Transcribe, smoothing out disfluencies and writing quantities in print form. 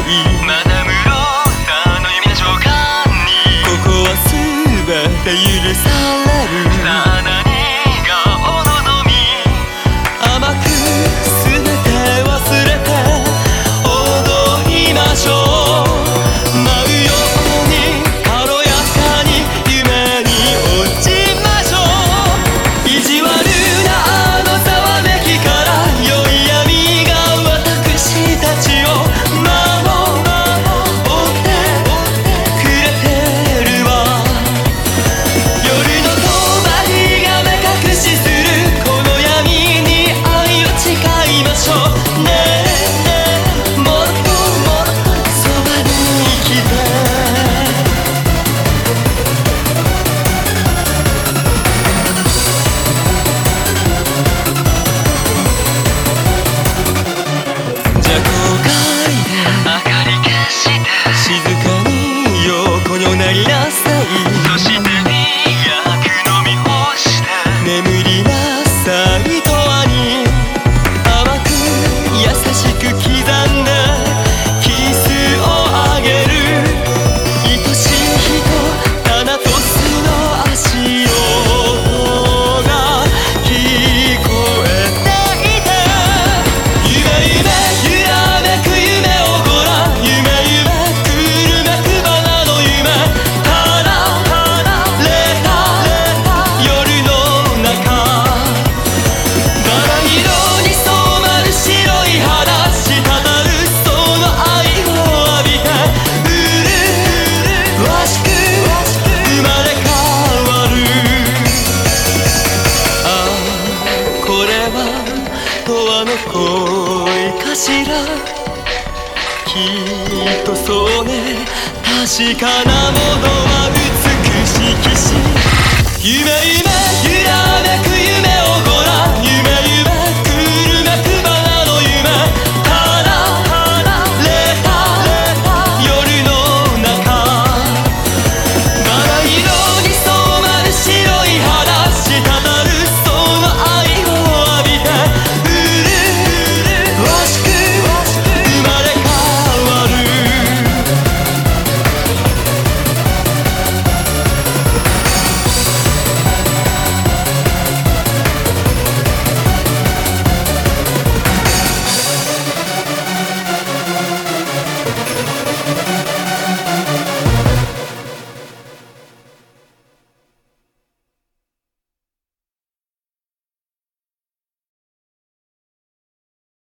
マダムローサの夢の召喚にここは全て許される。 さあ何がお望み甘く全て忘れて踊りましょう。舞うように軽やかに夢に落ちましょう。意地悪なあのざわめきから良い闇が私たちを守ってくれてるわ。夜の帳が目隠しするこの闇に愛を誓いましょうね。もっともっとそばに来て。じゃあ後悔で明かり消して静かに横になりなさい。 そして薬飲み干して眠りなさいとわに甘く優しく刻んでキスをあげる。愛しい人タナトスの足音が聞こえていて夢夢揺らめく夢をごらん。夢夢くるめくバナの夢離れた夜の中バラ色に染まる白い肌滴るその愛を浴びて麗しく生まれ変わる。ああこれは永遠の恋かしら。きっとそうね確かなものは美しきし夢夢